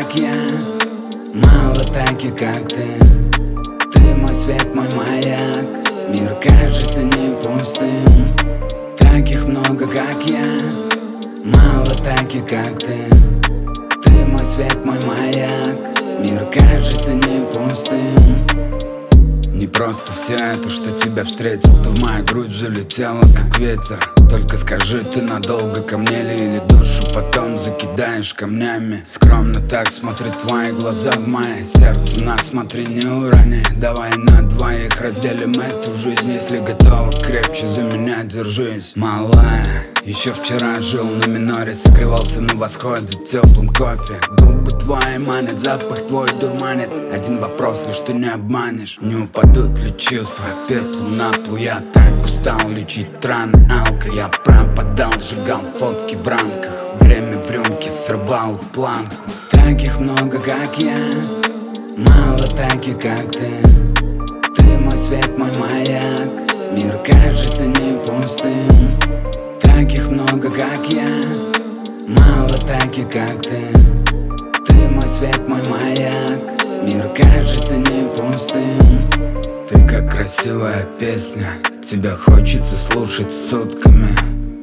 как я, мало таких, как ты. Ты мой свет, мой маяк, мир кажется не пустым. Таких много, как я, мало таких, как ты. Ты мой свет, мой маяк, мир кажется не пустым. Не просто все это, что тебя встретил. Ты в мою грудь залетела, как ветер. Только скажи, ты надолго ко мне ли, или душу потом закидаешь камнями? Скромно так смотрят твои глаза в мое сердце. На, смотри, не урони. Давай на двоих разделим эту жизнь. Если готова, крепче за меня держись. Малая, еще вчера жил на миноре, согревался на восходе теплым кофе. Губы твои манят, запах твой дурманит. Один вопрос, лишь ты не обманешь. Не упадут ли чувства пеплом на пол? Я так устал лечить раны алко. Я пропадал, сжигал фотки в рамках. Время в рюмке срывал планку. Таких много, как я, мало таких, как ты. Ты мой свет, мой маяк, мир кажется не пустым. Таких много, как я, мало таких, как ты. Ты мой свет, мой маяк, мир кажется не пустым. Ты как красивая песня, тебя хочется слушать сутками.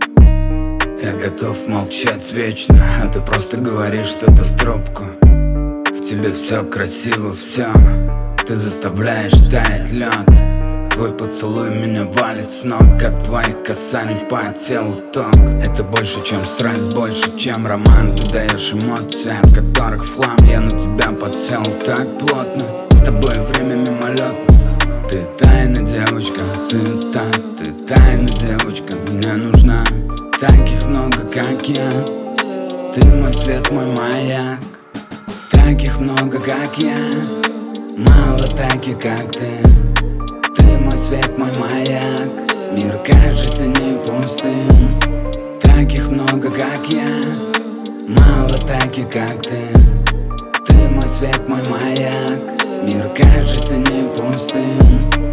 Я готов молчать вечно, а ты просто говоришь что-то в трубку. В тебе все красиво, все. Ты заставляешь таять лед. Твой поцелуй меня валит с ног. От твоих касаний по телу ток. Это больше, чем страсть, больше, чем роман. Ты даешь эмоции, от которых в хлам. Я на тебя подсел так плотно. С тобой время мимолетно. Ты тайна девочка, ты тайна девочка. Мне нужна. Таких много, как я. Ты мой свет, мой маяк. Таких много, как я, мало таких, как ты. Ты мой свет, мой маяк, мир кажется не пустым. Таких много, как я, мало таких, как ты. Ты мой свет, мой маяк, мир кажется не пустым.